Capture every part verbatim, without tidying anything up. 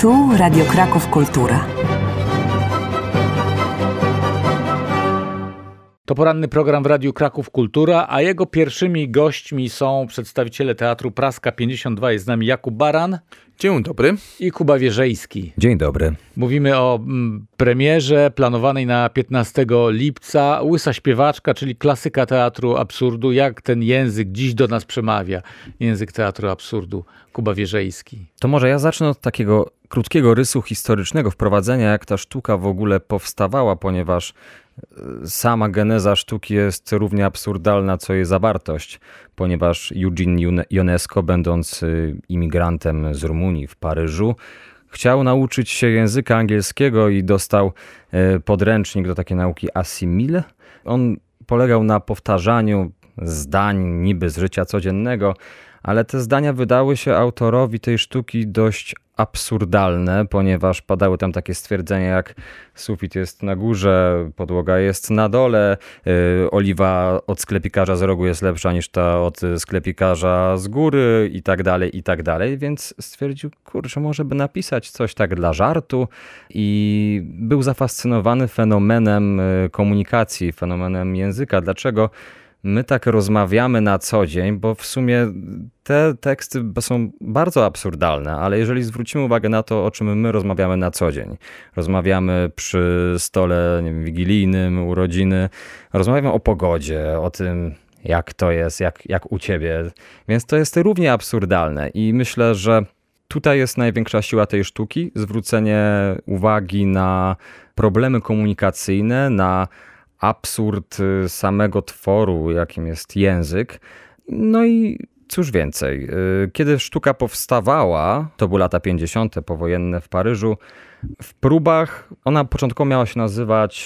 Tu Radio Kraków Kultura. To poranny program w Radiu Kraków Kultura, a jego pierwszymi gośćmi są przedstawiciele Teatru Praska pięćdziesiąt dwa. Jest z nami Jakub Baran. Dzień dobry. I Kuba Wierzejski. Dzień dobry. Mówimy o mm, premierze planowanej na piętnastego lipca. Łysa śpiewaczka, czyli klasyka teatru absurdu. Jak ten język dziś do nas przemawia? Język teatru absurdu. Kuba Wierzejski. To może ja zacznę od takiego krótkiego rysu historycznego, wprowadzenia, jak ta sztuka w ogóle powstawała, ponieważ sama geneza sztuki jest równie absurdalna, co jej zawartość, ponieważ Eugene Ionesco, będąc imigrantem z Rumunii w Paryżu, chciał nauczyć się języka angielskiego i dostał podręcznik do takiej nauki Assimil. On polegał na powtarzaniu zdań niby z życia codziennego, ale te zdania wydały się autorowi tej sztuki dość absurdalne, ponieważ padały tam takie stwierdzenia jak sufit jest na górze, podłoga jest na dole, yy, oliwa od sklepikarza z rogu jest lepsza niż ta od sklepikarza z góry i tak dalej, i tak dalej, więc stwierdził, kurczę, może by napisać coś tak dla żartu i był zafascynowany fenomenem komunikacji, fenomenem języka. Dlaczego my tak rozmawiamy na co dzień, bo w sumie te teksty są bardzo absurdalne, ale jeżeli zwrócimy uwagę na to, o czym my rozmawiamy na co dzień, rozmawiamy przy stole, nie wiem, wigilijnym, urodziny, rozmawiamy o pogodzie, o tym, jak to jest, jak, jak u ciebie, więc to jest równie absurdalne i myślę, że tutaj jest największa siła tej sztuki, zwrócenie uwagi na problemy komunikacyjne, na absurd samego tworu, jakim jest język. No i cóż więcej, kiedy sztuka powstawała, to były lata pięćdziesiąte powojenne w Paryżu, w próbach, ona początkowo miała się nazywać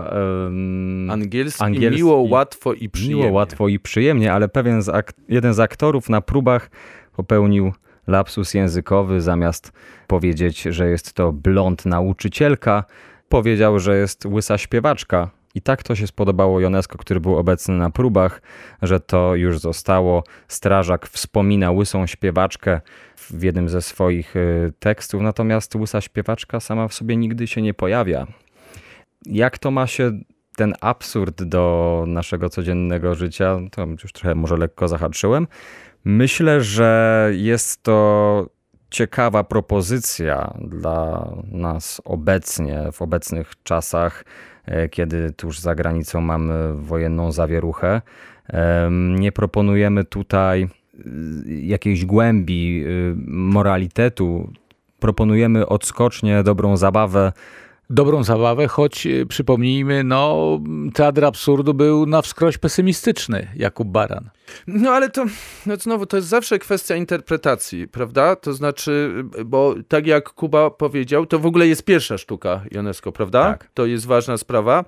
um, angielski, angielski, miło, łatwo i przyjemnie. Miło, łatwo i przyjemnie, ale pewien z ak- jeden z aktorów na próbach popełnił lapsus językowy, zamiast powiedzieć, że jest to blond nauczycielka, powiedział, że jest łysa śpiewaczka. I tak to się spodobało Ionesco, który był obecny na próbach, że to już zostało. Strażak wspomina łysą śpiewaczkę w jednym ze swoich tekstów, natomiast łysa śpiewaczka sama w sobie nigdy się nie pojawia. Jak to ma się ten absurd do naszego codziennego życia, to już trochę może lekko zahaczyłem. Myślę, że jest to ciekawa propozycja dla nas obecnie, w obecnych czasach, kiedy tuż za granicą mamy wojenną zawieruchę. Nie proponujemy tutaj jakiejś głębi moralitetu. Proponujemy odskocznie, dobrą zabawę. Dobrą zabawę, choć przypomnijmy, no teatr absurdu był na wskroś pesymistyczny, Jakub Baran. No ale to, no znowu, to jest zawsze kwestia interpretacji, prawda? To znaczy, bo tak jak Kuba powiedział, to w ogóle jest pierwsza sztuka Ionesco, prawda? Tak. To jest ważna sprawa.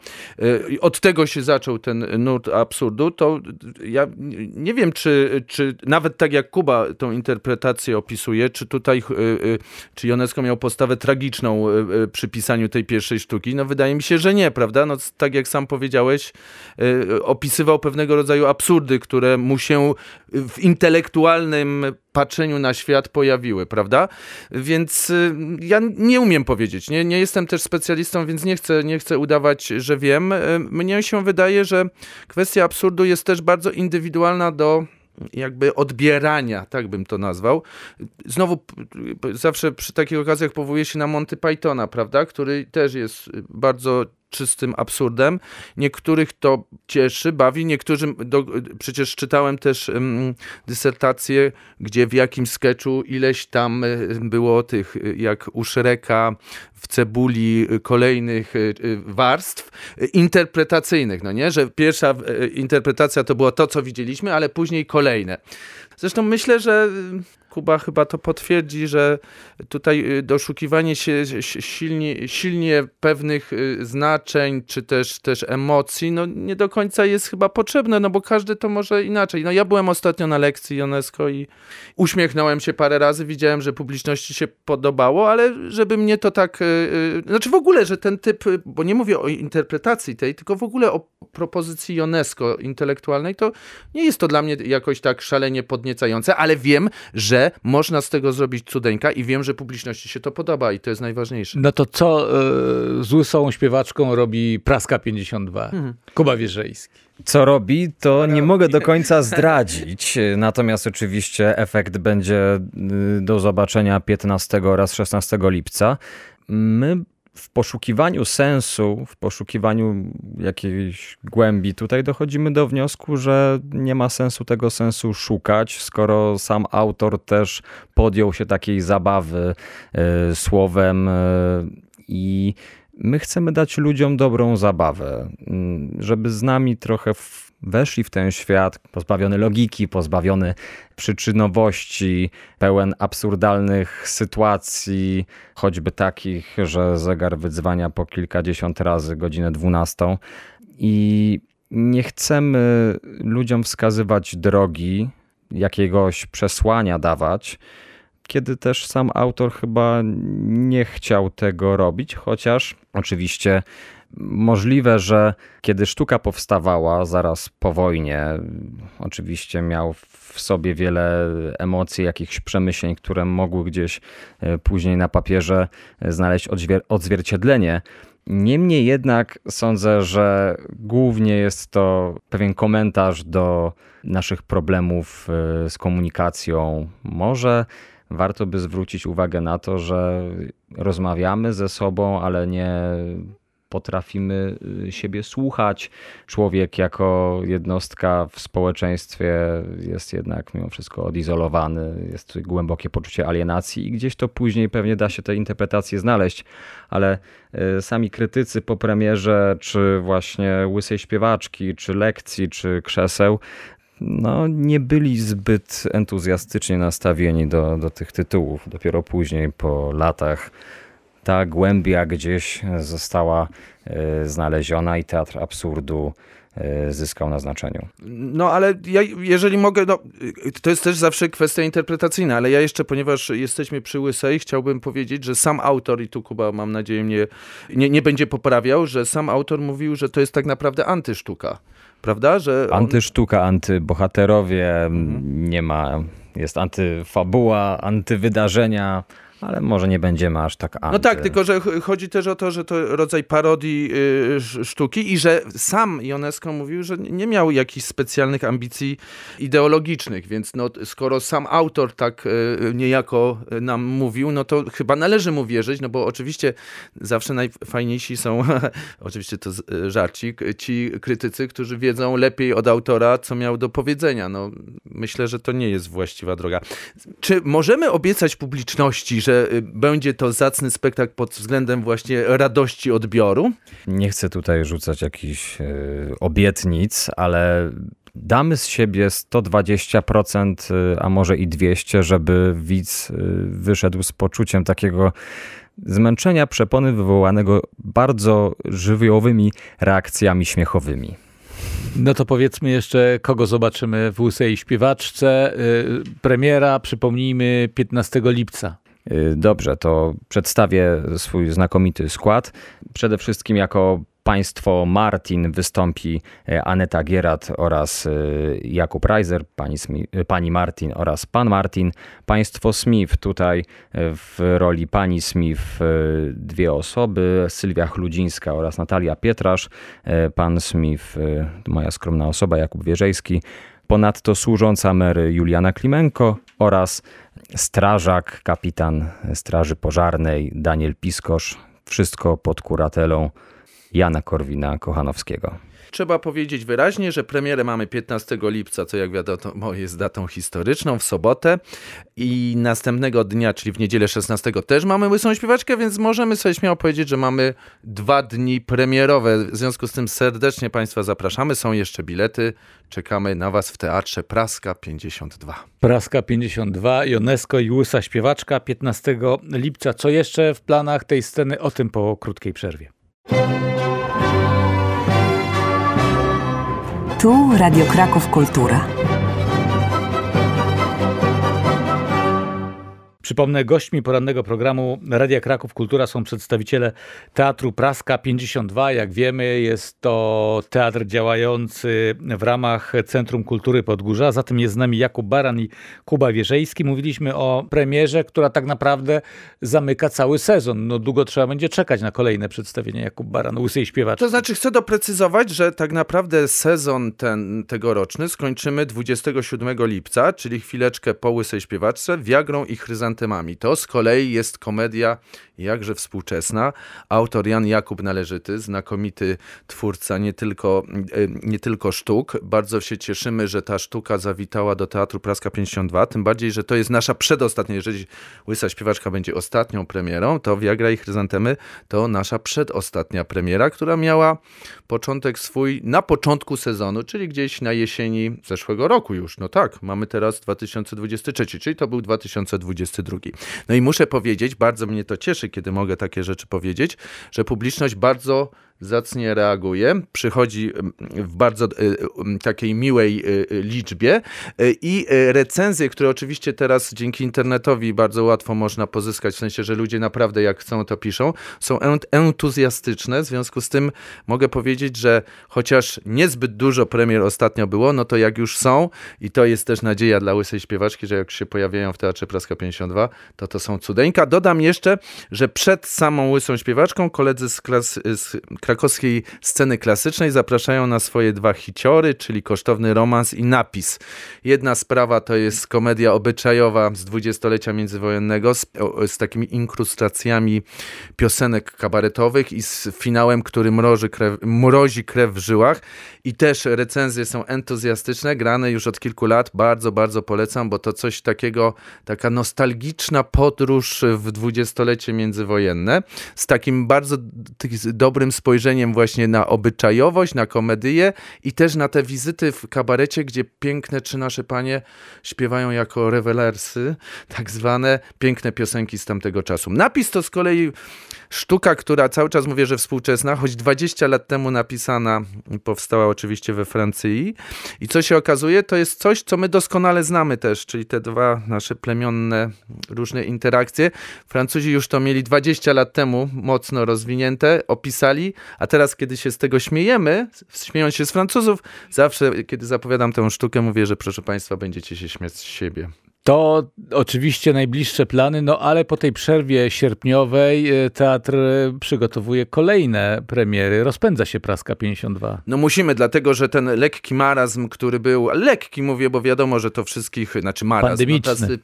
Od tego się zaczął ten nurt absurdu. To ja nie wiem, czy, czy nawet tak jak Kuba tą interpretację opisuje, czy tutaj, czy Ionesco miał postawę tragiczną przy pisaniu tej pierwszej sztuki. No wydaje mi się, że nie, prawda? No tak jak sam powiedziałeś, opisywał pewnego rodzaju absurdy, które mu się w intelektualnym patrzeniu na świat pojawiły, prawda? Więc ja nie umiem powiedzieć, nie, nie jestem też specjalistą, więc nie chcę, nie chcę udawać, że wiem. Mnie się wydaje, że kwestia absurdu jest też bardzo indywidualna do jakby odbierania, tak bym to nazwał. Znowu zawsze przy takich okazjach powołuję się na Monty Pythona, prawda? Który też jest bardzo czystym absurdem. Niektórych to cieszy, bawi, niektórym, do, przecież czytałem też um, dysertację, gdzie w jakimś sketchu ileś tam było tych, jak u Shreka, w Cebuli, kolejnych warstw interpretacyjnych, no nie? Że pierwsza interpretacja to było to, co widzieliśmy, ale później kolejne. Zresztą myślę, że Kuba chyba to potwierdzi, że tutaj doszukiwanie się silnie, silnie pewnych znaczeń, czy też, też emocji, no nie do końca jest chyba potrzebne, no bo każdy to może inaczej. No ja byłem ostatnio na lekcji Ionesco i uśmiechnąłem się parę razy, widziałem, że publiczności się podobało, ale żeby mnie to tak, yy, znaczy w ogóle, że ten typ, bo nie mówię o interpretacji tej, tylko w ogóle o propozycji Ionesco intelektualnej, to nie jest to dla mnie jakoś tak szalenie podniecające podniecające, ale wiem, że można z tego zrobić cudeńka i wiem, że publiczności się to podoba i to jest najważniejsze. No to co y, z łysą śpiewaczką robi Praska pięćdziesiąt dwa? Mhm. Kuba Wierzejski. Co robi, to nie mogę do końca zdradzić. Natomiast oczywiście efekt będzie do zobaczenia piętnastego oraz szesnastego lipca. My w poszukiwaniu sensu, w poszukiwaniu jakiejś głębi tutaj dochodzimy do wniosku, że nie ma sensu tego sensu szukać, skoro sam autor też podjął się takiej zabawy y, słowem y, i my chcemy dać ludziom dobrą zabawę, żeby z nami trochę weszli w ten świat pozbawiony logiki, pozbawiony przyczynowości, pełen absurdalnych sytuacji, choćby takich, że zegar wydzwania po kilkadziesiąt razy godzinę dwunastą. I nie chcemy ludziom wskazywać drogi, jakiegoś przesłania dawać, kiedy też sam autor chyba nie chciał tego robić, chociaż oczywiście możliwe, że kiedy sztuka powstawała zaraz po wojnie, oczywiście miał w sobie wiele emocji, jakichś przemyśleń, które mogły gdzieś później na papierze znaleźć odzwier- odzwierciedlenie. Niemniej jednak sądzę, że głównie jest to pewien komentarz do naszych problemów z komunikacją. Może warto by zwrócić uwagę na to, że rozmawiamy ze sobą, ale nie potrafimy siebie słuchać. Człowiek jako jednostka w społeczeństwie jest jednak mimo wszystko odizolowany, jest głębokie poczucie alienacji i gdzieś to później pewnie da się te interpretacje znaleźć, ale sami krytycy po premierze, czy właśnie Łysej Śpiewaczki, czy Lekcji, czy Krzeseł, no, nie byli zbyt entuzjastycznie nastawieni do, do tych tytułów. Dopiero później, po latach, ta głębia gdzieś została y, znaleziona i teatr absurdu y, zyskał na znaczeniu. No ale ja, jeżeli mogę, no, to jest też zawsze kwestia interpretacyjna, ale ja jeszcze, ponieważ jesteśmy przy Łysej, chciałbym powiedzieć, że sam autor, i tu Kuba mam nadzieję mnie nie, nie będzie poprawiał, że sam autor mówił, że to jest tak naprawdę antysztuka. Prawda? Że on... Antysztuka, antybohaterowie, mhm. nie ma, jest antyfabuła, antywydarzenia, ale może nie będziemy aż tak anty. No tak, tylko że chodzi też o to, że to rodzaj parodii y, sztuki i że sam Ionesco mówił, że nie miał jakichś specjalnych ambicji ideologicznych, więc no, skoro sam autor tak y, niejako nam mówił, no to chyba należy mu wierzyć, no bo oczywiście zawsze najfajniejsi są, oczywiście to żarcik, ci krytycy, którzy wiedzą lepiej od autora, co miał do powiedzenia. No, myślę, że to nie jest właściwa droga. Czy możemy obiecać publiczności, że będzie to zacny spektakl pod względem właśnie radości odbioru? Nie chcę tutaj rzucać jakichś y, obietnic, ale damy z siebie sto dwadzieścia procent, a może i dwieście procent, żeby widz wyszedł z poczuciem takiego zmęczenia przepony wywołanego bardzo żywiołowymi reakcjami śmiechowymi. No to powiedzmy jeszcze, kogo zobaczymy w Łysej Śpiewaczce. Premiera, przypomnijmy, piętnastego lipca. Dobrze, to przedstawię swój znakomity skład. Przede wszystkim jako państwo Martin wystąpi Aneta Gierat oraz Jakub Reiser, pani, Smith, pani Martin oraz pan Martin. Państwo Smith, tutaj w roli pani Smith dwie osoby, Sylwia Chludzińska oraz Natalia Pietrasz. Pan Smith, moja skromna osoba, Jakub Wierzejski. Ponadto służąca Mary Juliana Klimenko oraz strażak, kapitan Straży Pożarnej Daniel Piskosz. Wszystko pod kuratelą Jana Korwina-Kochanowskiego. Trzeba powiedzieć wyraźnie, że premierę mamy piętnastego lipca, co jak wiadomo jest datą historyczną, w sobotę i następnego dnia, czyli w niedzielę szesnastego też mamy Łysą Śpiewaczkę, więc możemy sobie śmiało powiedzieć, że mamy dwa dni premierowe. W związku z tym serdecznie Państwa zapraszamy. Są jeszcze bilety. Czekamy na Was w Teatrze Praska pięćdziesiąt dwa. Praska pięćdziesiąt dwa, Ionesco i Łysa Śpiewaczka piętnastego lipca. Co jeszcze w planach tej sceny? O tym po krótkiej przerwie. Tu Radio Kraków Kultura. Przypomnę, gośćmi porannego programu Radia Kraków Kultura są przedstawiciele Teatru Praska pięćdziesiąt dwa. Jak wiemy, jest to teatr działający w ramach Centrum Kultury Podgórza. Zatem jest z nami Jakub Baran i Kuba Wierzejski. Mówiliśmy o premierze, która tak naprawdę zamyka cały sezon. No długo trzeba będzie czekać na kolejne przedstawienie. Jakub Baran, Łysej Śpiewaczki. To znaczy chcę doprecyzować, że tak naprawdę sezon ten tegoroczny skończymy dwudziestego siódmego lipca, czyli chwileczkę po Łysej Śpiewaczce, Wiagrą i Chryzantemami. To z kolei jest komedia jakże współczesna. Autor Jan Jakub Należyty, znakomity twórca nie tylko, nie tylko sztuk. Bardzo się cieszymy, że ta sztuka zawitała do Teatru Praska pięćdziesiąt dwa, tym bardziej, że to jest nasza przedostatnia, jeżeli Łysa Śpiewaczka będzie ostatnią premierą, to Wiagra i Chryzantemy to nasza przedostatnia premiera, która miała początek swój na początku sezonu, czyli gdzieś na jesieni zeszłego roku już. No tak, mamy teraz dwa tysiące dwudziesty trzeci, czyli to był dwa tysiące dwudziesty drugi. No i muszę powiedzieć, bardzo mnie to cieszy, kiedy mogę takie rzeczy powiedzieć, że publiczność bardzo zacnie reaguje, przychodzi w bardzo y, takiej miłej y, liczbie y, i recenzje, które oczywiście teraz dzięki internetowi bardzo łatwo można pozyskać, w sensie, że ludzie naprawdę jak chcą to piszą, są ent- entuzjastyczne, w związku z tym mogę powiedzieć, że chociaż niezbyt dużo premier ostatnio było, no to jak już są i to jest też nadzieja dla Łysej Śpiewaczki, że jak się pojawiają w Teatrze Praska pięćdziesiąt dwa, to to są cudeńka. Dodam jeszcze, że przed samą Łysą Śpiewaczką koledzy z, klas- z krakowskiej sceny klasycznej zapraszają na swoje dwa hiciory, czyli Kosztowny romans i Napis. Jedna sprawa to jest komedia obyczajowa z dwudziestolecia międzywojennego z, z takimi inkrustacjami piosenek kabaretowych i z finałem, który mrozi krew, mrozi krew w żyłach. I też recenzje są entuzjastyczne, grane już od kilku lat. Bardzo, bardzo polecam, bo to coś takiego, taka nostalgiczna podróż w dwudziestolecie międzywojenne z takim bardzo dobrym spojrzeniem właśnie na obyczajowość, na komedię i też na te wizyty w kabarecie, gdzie piękne trzy nasze panie śpiewają jako rewelersy, tak zwane piękne piosenki z tamtego czasu. Napis to z kolei sztuka, która cały czas mówię, że współczesna, choć dwadzieścia lat temu napisana, powstała oczywiście we Francji. I co się okazuje, to jest coś, co my doskonale znamy też, czyli te dwa nasze plemionne różne interakcje. Francuzi już to mieli dwadzieścia lat temu mocno rozwinięte, opisali, a teraz, kiedy się z tego śmiejemy, śmiejąc się z Francuzów, zawsze, kiedy zapowiadam tę sztukę, mówię, że proszę Państwa, będziecie się śmiać z siebie. To oczywiście najbliższe plany, no ale po tej przerwie sierpniowej teatr przygotowuje kolejne premiery. Rozpędza się Praska pięćdziesiąt dwa. No musimy, dlatego że ten lekki marazm, który był, lekki mówię, bo wiadomo, że to wszystkich, znaczy marazm, pandemiczny. No,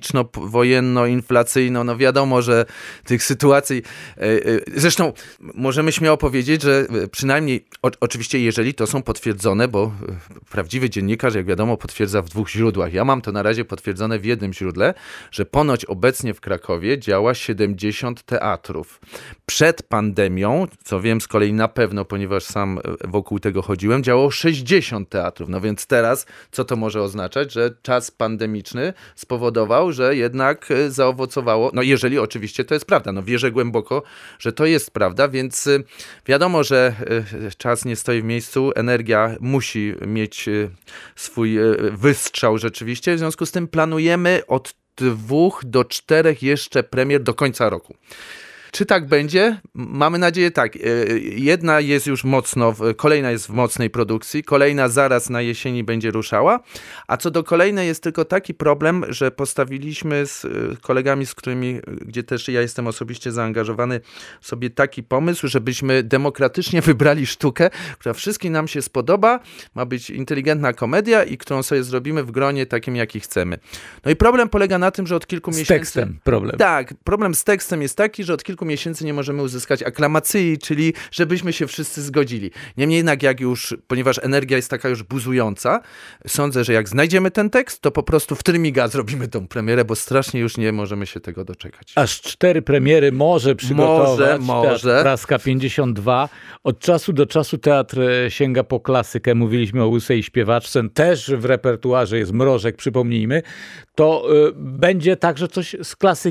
pandemiczno-wojenno-inflacyjno, no wiadomo, że tych sytuacji, zresztą możemy śmiało powiedzieć, że przynajmniej, o, oczywiście jeżeli to są potwierdzone, bo prawdziwy dziennikarz, jak wiadomo, potwierdza w dwóch źródłach. Ja mam to na razie potwierdzone w jednym źródle, że ponoć obecnie w Krakowie działa siedemdziesiąt teatrów. Przed pandemią, co wiem z kolei na pewno, ponieważ sam wokół tego chodziłem, działało sześćdziesiąt teatrów. No więc teraz, co to może oznaczać? Że czas pandemiczny spowodował, że jednak zaowocowało, no jeżeli oczywiście to jest prawda, no wierzę głęboko, że to jest prawda, więc wiadomo, że czas nie stoi w miejscu, energia musi mieć swój wystrzał rzeczywiście, w związku z tym planujemy od dwóch do czterech jeszcze premier do końca roku. Czy tak będzie? Mamy nadzieję tak. Jedna jest już mocno, kolejna jest w mocnej produkcji, kolejna zaraz na jesieni będzie ruszała, a co do kolejnej jest tylko taki problem, że postawiliśmy z kolegami, z którymi, gdzie też ja jestem osobiście zaangażowany, sobie taki pomysł, żebyśmy demokratycznie wybrali sztukę, która wszystkim nam się spodoba, ma być inteligentna komedia i którą sobie zrobimy w gronie takim, jaki chcemy. No i problem polega na tym, że od kilku z miesięcy... Z tekstem problem. Tak, problem z tekstem jest taki, że od kilku miesięcy nie możemy uzyskać aklamacji, czyli żebyśmy się wszyscy zgodzili. Niemniej jednak jak już, ponieważ energia jest taka już buzująca, sądzę, że jak znajdziemy ten tekst, to po prostu w trymiga zrobimy tą premierę, bo strasznie już nie możemy się tego doczekać. Aż cztery premiery może przygotować może, może. Teatr Praska pięćdziesiąt dwa. Od czasu do czasu teatr sięga po klasykę. Mówiliśmy o Łysej Śpiewaczce. Też w repertuarze jest Mrożek, przypomnijmy. To y, będzie także coś z klasyki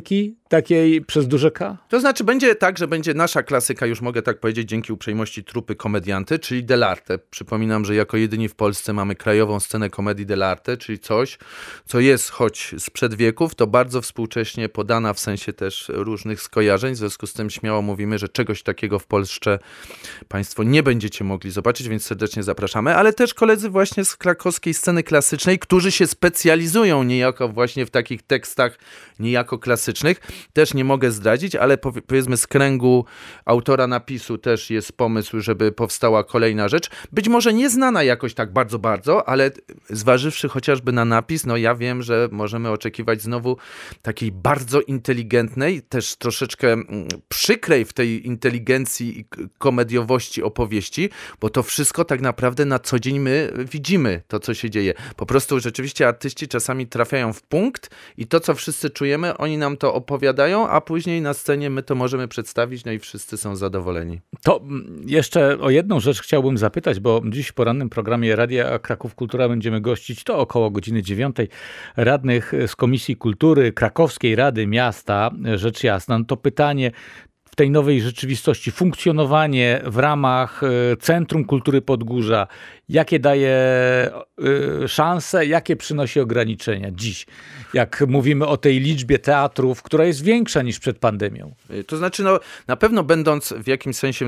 takiej przez duże K? To znaczy będzie tak, że będzie nasza klasyka, już mogę tak powiedzieć, dzięki uprzejmości trupy Komedianty, czyli dell'arte. Przypominam, że jako jedyni w Polsce mamy krajową scenę komedii dell'arte, czyli coś, co jest choć sprzed wieków, to bardzo współcześnie podana w sensie też różnych skojarzeń. W związku z tym śmiało mówimy, że czegoś takiego w Polsce Państwo nie będziecie mogli zobaczyć, więc serdecznie zapraszamy. Ale też koledzy właśnie z krakowskiej sceny klasycznej, którzy się specjalizują niejako właśnie w takich tekstach niejako klasycznych. Też nie mogę zdradzić, ale powiedzmy z kręgu autora napisu też jest pomysł, żeby powstała kolejna rzecz. Być może nieznana jakoś tak bardzo, bardzo, ale zważywszy chociażby na napis, no ja wiem, że możemy oczekiwać znowu takiej bardzo inteligentnej, też troszeczkę przykrej w tej inteligencji i komediowości opowieści, bo to wszystko tak naprawdę na co dzień my widzimy, to co się dzieje. Po prostu rzeczywiście artyści czasami trafiają w punkt i to, co wszyscy czujemy, oni nam to opowiadają, a później na scenie my to możemy przedstawić, no i wszyscy są zadowoleni. To jeszcze o jedną rzecz chciałbym zapytać, bo dziś w porannym programie Radia Kraków Kultura będziemy gościć to około godziny dziewiątej radnych z Komisji Kultury Krakowskiej Rady Miasta, rzecz jasna. No to pytanie, w tej nowej rzeczywistości, funkcjonowanie w ramach Centrum Kultury Podgórza, jakie daje szanse, jakie przynosi ograniczenia dziś, jak mówimy o tej liczbie teatrów, która jest większa niż przed pandemią? To znaczy, no, na pewno będąc w jakimś sensie,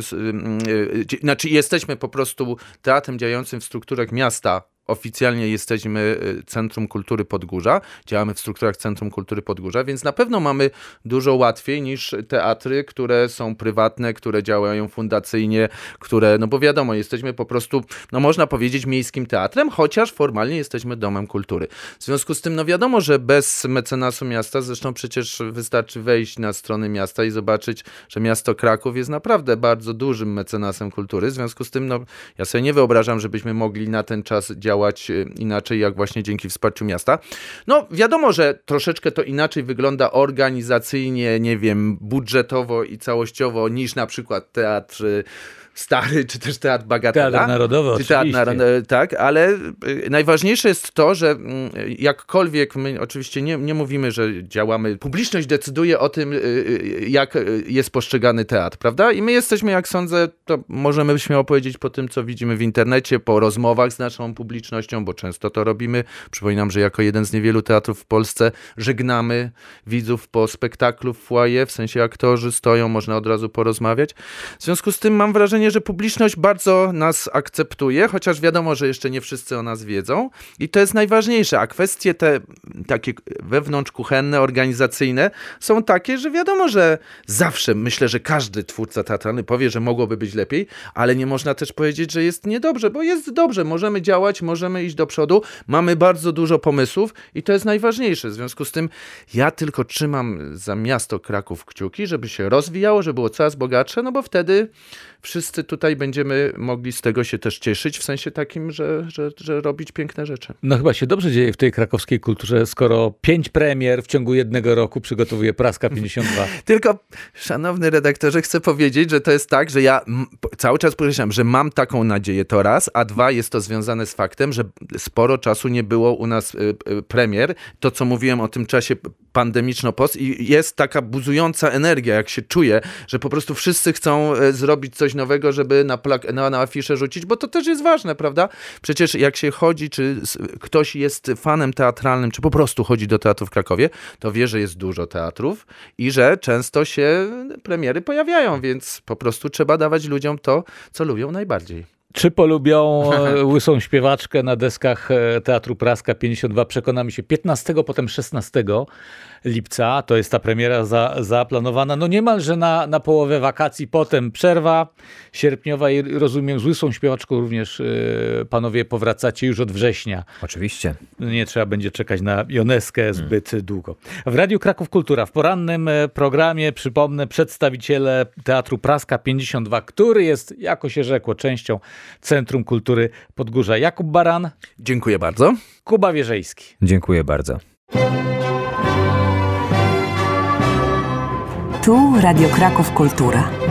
yy, znaczy jesteśmy po prostu teatrem działającym w strukturach miasta. Oficjalnie jesteśmy Centrum Kultury Podgórza, działamy w strukturach Centrum Kultury Podgórza, więc na pewno mamy dużo łatwiej niż teatry, które są prywatne, które działają fundacyjnie, które, no bo wiadomo, jesteśmy po prostu, no można powiedzieć, miejskim teatrem, chociaż formalnie jesteśmy domem kultury. W związku z tym, no wiadomo, że bez mecenasu miasta, zresztą przecież wystarczy wejść na strony miasta i zobaczyć, że miasto Kraków jest naprawdę bardzo dużym mecenasem kultury. W związku z tym, no ja sobie nie wyobrażam, żebyśmy mogli na ten czas działać inaczej, jak właśnie dzięki wsparciu miasta. No wiadomo, że troszeczkę to inaczej wygląda organizacyjnie, nie wiem, budżetowo i całościowo niż na przykład teatr Stary, czy też Teatr Bagatela. Teatr Narodowy, czy teatr oczywiście. Narodowy, tak, ale najważniejsze jest to, że jakkolwiek my oczywiście nie, nie mówimy, że działamy, publiczność decyduje o tym, jak jest postrzegany teatr, prawda? I my jesteśmy, jak sądzę, to możemy śmiało powiedzieć po tym, co widzimy w internecie, po rozmowach z naszą publicznością, bo często to robimy. Przypominam, że jako jeden z niewielu teatrów w Polsce żegnamy widzów po spektaklu w foyer, w sensie aktorzy stoją, można od razu porozmawiać. W związku z tym mam wrażenie, że publiczność bardzo nas akceptuje, chociaż wiadomo, że jeszcze nie wszyscy o nas wiedzą i to jest najważniejsze, a kwestie te takie wewnątrzkuchenne, organizacyjne są takie, że wiadomo, że zawsze myślę, że każdy twórca teatralny powie, że mogłoby być lepiej, ale nie można też powiedzieć, że jest niedobrze, bo jest dobrze, możemy działać, możemy iść do przodu, mamy bardzo dużo pomysłów i to jest najważniejsze. W związku z tym ja tylko trzymam za miasto Kraków kciuki, żeby się rozwijało, żeby było coraz bogatsze, no bo wtedy wszyscy tutaj będziemy mogli z tego się też cieszyć, w sensie takim, że, że, że robić piękne rzeczy. No chyba się dobrze dzieje w tej krakowskiej kulturze, skoro pięć premier w ciągu jednego roku przygotowuje Praska pięćdziesiąt dwa. Tylko, szanowny redaktorze, chcę powiedzieć, że to jest tak, że ja m- cały czas podkreślam, że mam taką nadzieję, to raz, a dwa, jest to związane z faktem, że sporo czasu nie było u nas y, y, premier. To, co mówiłem o tym czasie pandemiczno-post i jest taka buzująca energia, jak się czuje, że po prostu wszyscy chcą y, zrobić coś nowego, żeby na, plak- na, na afiszę rzucić, bo to też jest ważne, prawda? Przecież jak się chodzi, czy ktoś jest fanem teatralnym, czy po prostu chodzi do teatru w Krakowie, to wie, że jest dużo teatrów i że często się premiery pojawiają, więc po prostu trzeba dawać ludziom to, co lubią najbardziej. Czy polubią łysą śpiewaczkę na deskach Teatru Praska pięćdziesiąt dwa? Przekonamy się piętnastego, potem szesnastego lipca. To jest ta premiera za, zaplanowana. No niemalże na, na połowę wakacji. Potem przerwa sierpniowa i rozumiem, z łysą śpiewaczką również y, panowie powracacie już od września. Oczywiście. Nie trzeba będzie czekać na Joneskę zbyt hmm. długo. W Radiu Kraków Kultura w porannym programie, przypomnę, przedstawiciele Teatru Praska pięćdziesiąt dwa, który jest, jako się rzekło, częścią Centrum Kultury Podgórza. Jakub Baran. Dziękuję bardzo. Kuba Wierzejski. Dziękuję bardzo. Tu Radio Kraków Kultura.